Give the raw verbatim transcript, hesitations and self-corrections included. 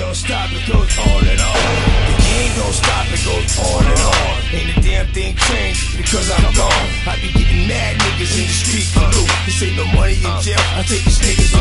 don't stop, it goes on and on. The game don't stop, it goes on and on. Ain't a damn thing changed because I'm gone. I be getting mad niggas in the street for loot. This ain't no money in jail, I take these niggas